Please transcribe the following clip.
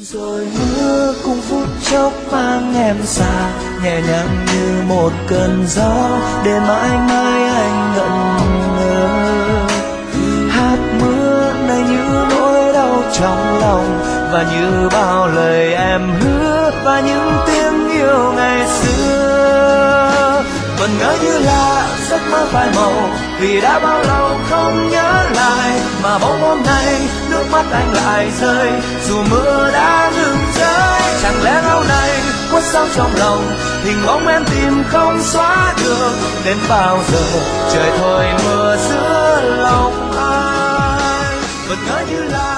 Rồi mưa cùng phút chốc mang em xa, nhẹ nhàng như một cơn gió để mãi mãi anh ngẩn ngơ. Hạt mưa này như nỗi đau trong lòng, và như bao lời em hứa và những tiếng yêu ngày xưa vẫn ngỡ như là giấc mơ phai màu, vì đã bao lâu không nhớ lại, mà bỗng hôm nay nước mắt anh lại rơi dù mưa đã ngừng rơi. Chẳng lẽ lâu nay khuất sau trong lòng, hình bóng em tìm không xóa được, đến bao giờ trời thôi mưa giữa lòng anh. Vẫn ngỡ như là